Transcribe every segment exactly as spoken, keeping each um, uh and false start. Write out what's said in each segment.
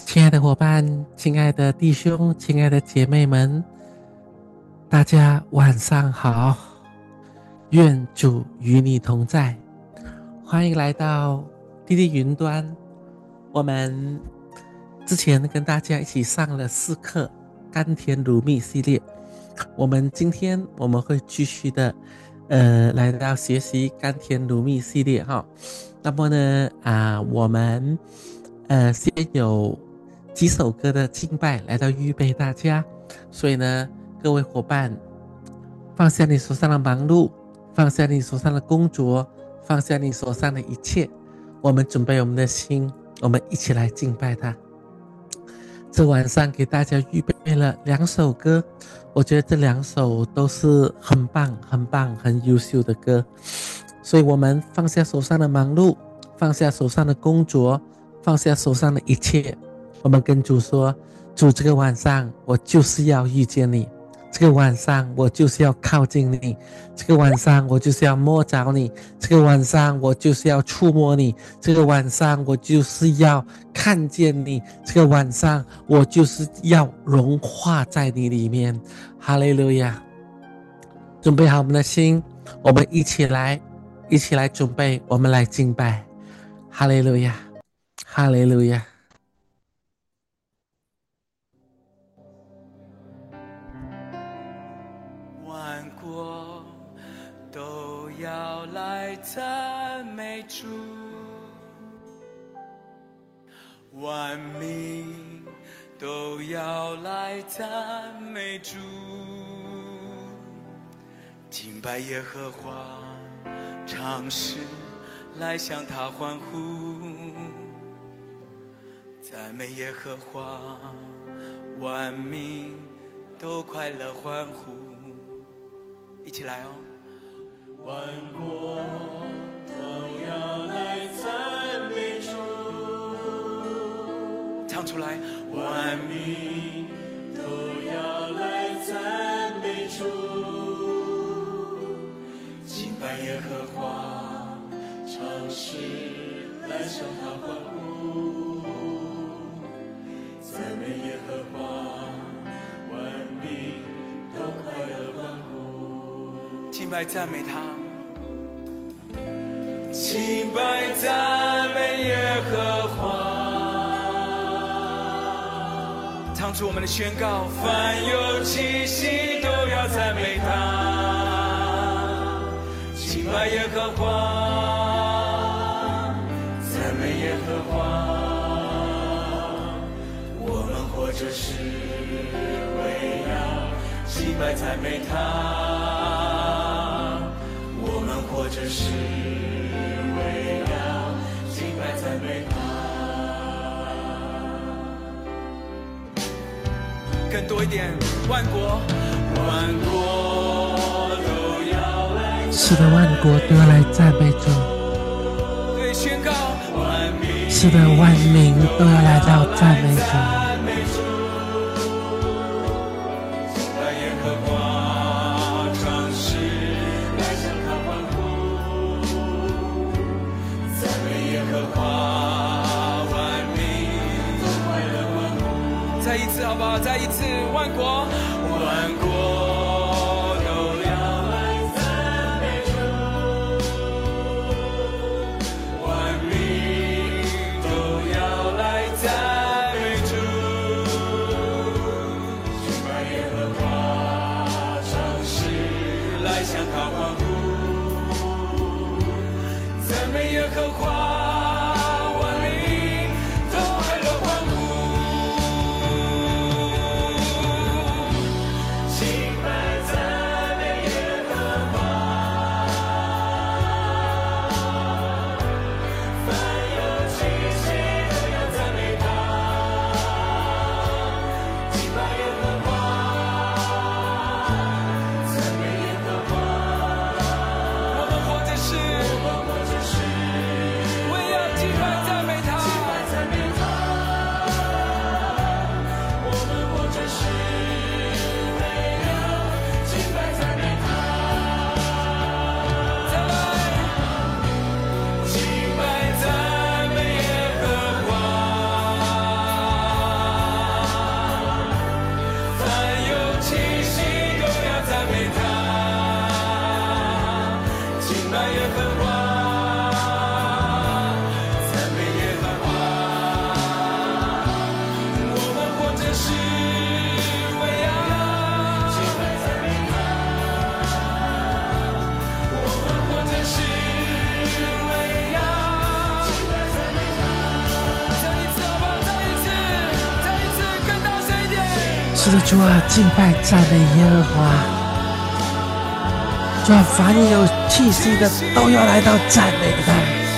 亲爱的伙伴，亲爱的弟兄，亲爱的姐妹们，大家晚上好，愿主与你同在。欢迎来到滴滴云端。我们之前跟大家一起上了四课甘甜如蜜系列，我们今天我们会继续的呃来到学习甘甜如蜜系列哈。那么呢啊，我们呃先有几首歌的敬拜来到预备大家，所以呢各位伙伴放下你手上的忙碌，放下你手上的工作，放下你手上的一切，我们准备我们的心，我们一起来敬拜他。这晚上给大家预备了两首歌，我觉得这两首都是很棒很棒很优秀的歌，所以我们放下手上的忙碌，放下手上的工作，放下手上的一切，我们跟主说，主，这个晚上我就是要遇见你，这个晚上我就是要靠近你，这个晚上我就是要摸着你，这个晚上我就是要触摸你，这个晚上我就是要看见你，这个晚上我就是要融化在你里面。哈利路亚！准备好我们的心，我们一起来一起来准备，我们来敬拜。哈利路亚，哈利路亚。 万国都要来赞美主，万民都要来赞美主，敬拜耶和华，唱诗来向他欢呼，赞美耶和华，万民都快乐欢呼。一起来哦！万国都要来赞美主，唱出来！万民都要来赞美主，敬拜耶和华，唱诗来向他欢呼，赞美耶和华，万民都快乐欢呼。敬拜赞美他，敬拜赞美耶和华，唱出我们的宣告：凡有气息都要赞美他，敬拜耶和华，赞美耶和华。我们活着是为要敬拜赞美他，或者是为了敬拜赞美他，更多一点，万国，万国都要来， 是的，万国都要来赞美主。 对，宣告，万民， 是的，万民都要来到赞美主。 再一次，万国，万国都要来赞美主，万民都要来赞美主，敬拜耶和华，唱诗来向他欢呼，赞美耶和华。敬拜是的，主啊，敬拜赞美耶和华。主啊，凡有气息的都要来到赞美他。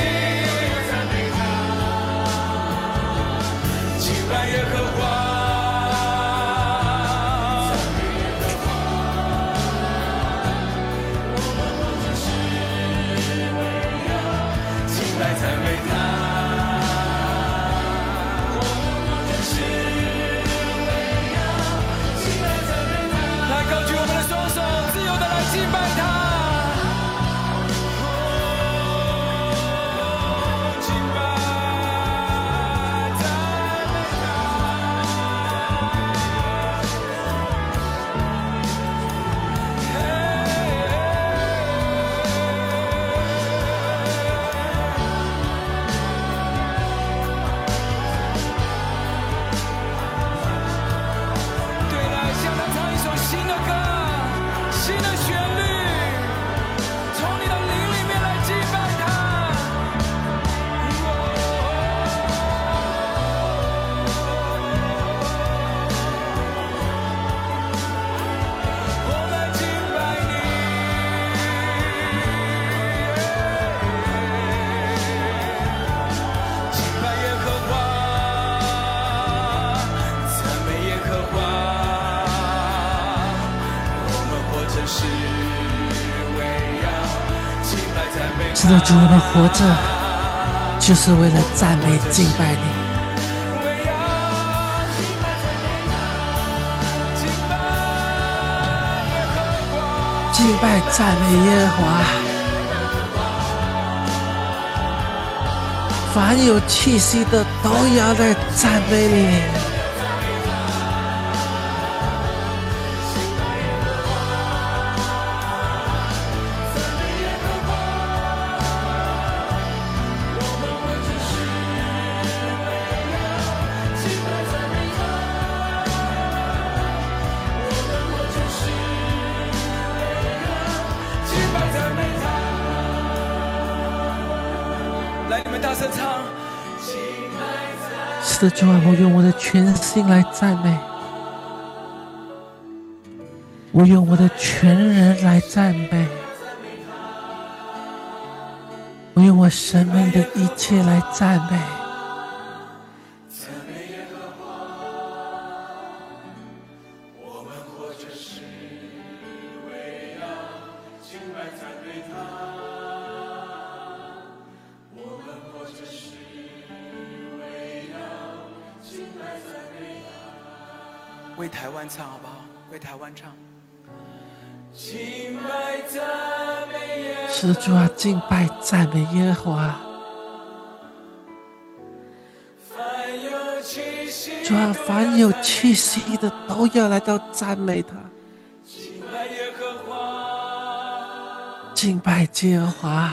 是的，主，我们活着就是为了赞美敬拜你。敬拜赞美耶和华，凡有气息的都要来赞美你。是的，主啊，我用我的全心来赞美，我用我的全人来赞美，我用我生命的一切来赞美。 为台湾唱好不好？为台湾唱。 是的，主啊，敬拜赞美耶和华。主啊，凡有气息的都要来到赞美他。敬拜耶和华，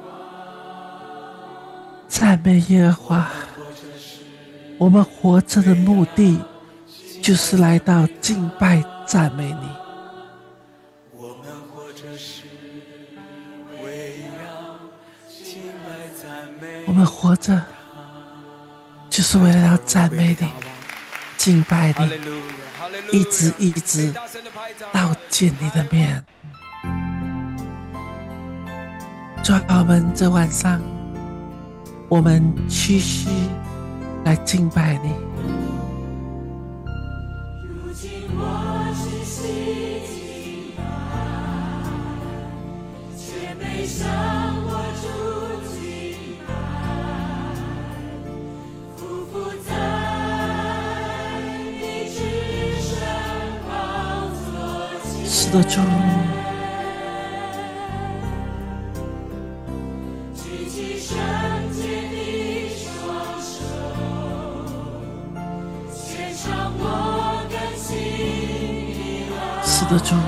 赞美耶和华。我们活着的目的就是来到敬拜赞美你。 我们活着是为要敬拜赞美， 我们活着就是为了要赞美你，敬拜你，一直一直到见你的面。主啊，我们这晚上我们屈膝来敬拜你。是的，主，是的，主。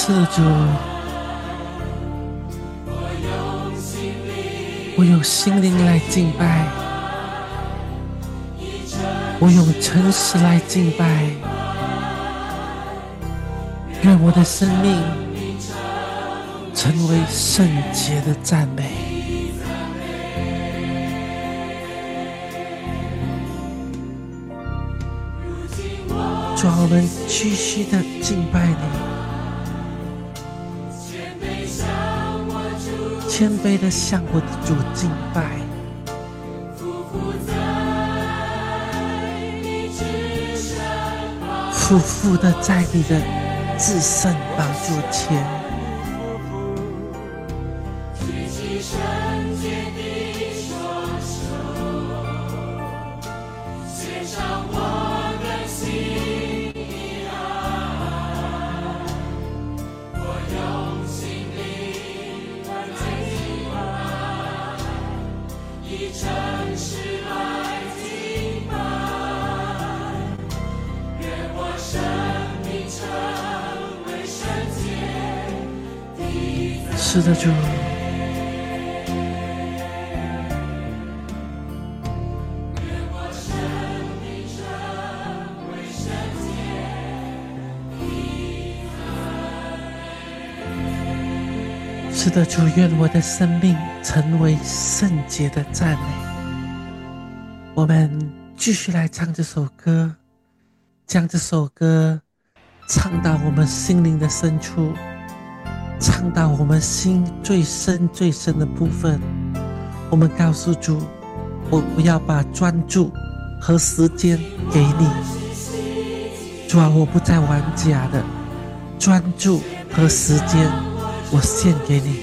是的，主，我用心灵来敬拜，我用诚实来敬拜，愿我的生命成为圣洁的赞美。主啊，我们继续的敬拜你，谦卑的向我的主敬拜，匍匐的在你的至圣宝座前，是的，主。是的，主，愿我的生命成为圣洁的赞美。我们继续来唱这首歌，将这首歌唱到我们心灵的深处，唱到我们心最深最深的部分。我们告诉主，我不要把专注和时间给你，主啊，我不再玩假的，专注和时间我献给你。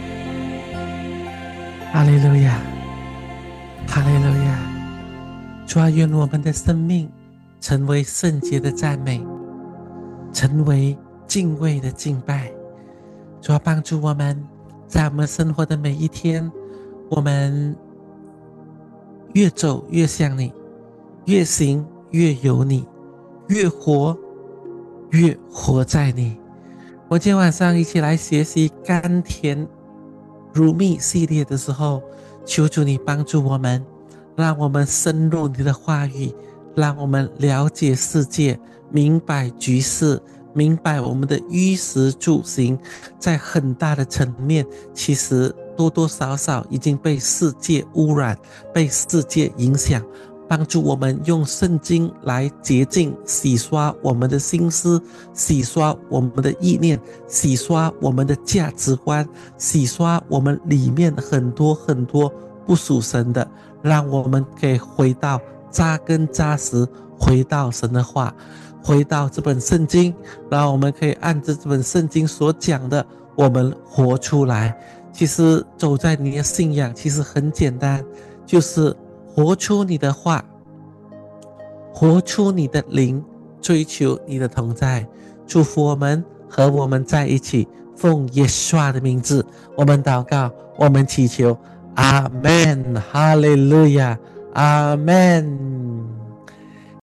哈利路亚，哈利路亚！主主啊，愿我们的生命成为圣洁的赞美，成为敬畏的敬拜。主啊，帮助我们在我们生活的每一天，我们越走越像你，越行越有你，越活越活在你。我今天晚上一起来学习甘甜如蜜系列的时候，求主你帮助我们，让我们深入你的话语，让我们了解世界，明白局势，明白我们的衣食住行，在很大的层面其实多多少少已经被世界污染，被世界影响。帮助我们用圣经来洁净洗刷我们的心思，洗刷我们的意念，洗刷我们的价值观，洗刷我们里面很多很多不属神的，让我们可以回到扎根扎实，回到神的话，回到这本圣经，让我们可以按着这本圣经所讲的我们活出来。其实走在你的信仰其实很简单，就是活出你的话，活出你的灵，追求你的同在。祝福我们和我们在一起，奉耶稣的名字我们祷告，我们祈求，阿们，哈利路亚，阿们。